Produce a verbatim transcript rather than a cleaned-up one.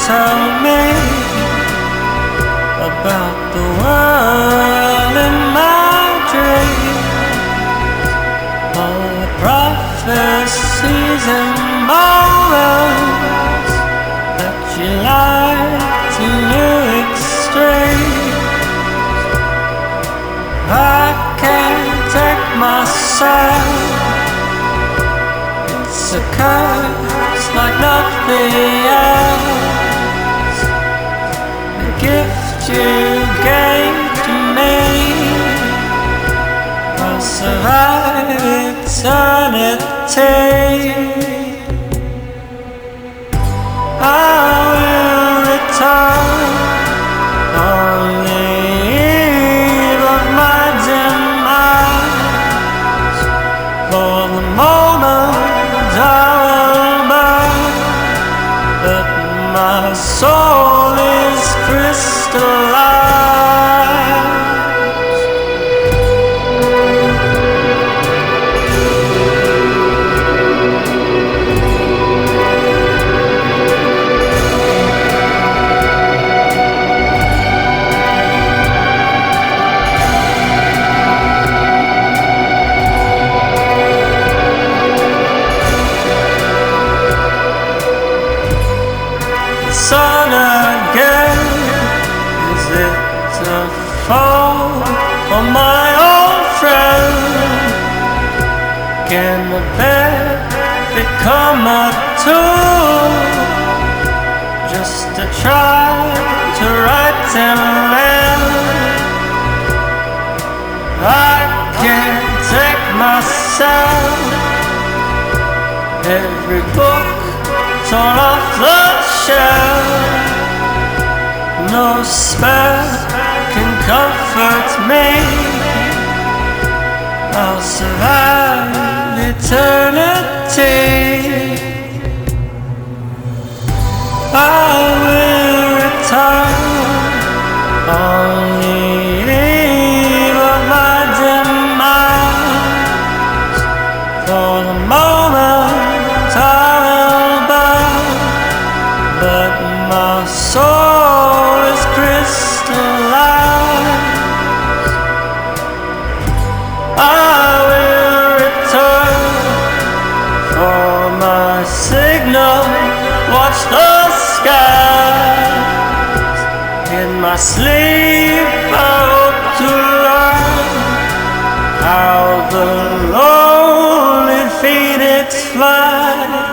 tell me about the world in my dreams, all the prophecies and morals that you like to new extremes. I can't take myself, it's a curse like nothing else. The gift you gave to me, I'll survive eternity. I will return on the eve of my demise. For the moment I will burn, but my soul is crystallized. Sun again, is it a fall for my old friend? Can the bed become a tool just to try to right and left? I can't take myself, every book torn off the shelf, no spell can comfort me. I'll survive eternity. I will return on the eve of my demise. For the moment I will burn, but my soul is crystallized. I will return for my signal, watch the skies. In my sleep I hope to learn how the lonely phoenix flies.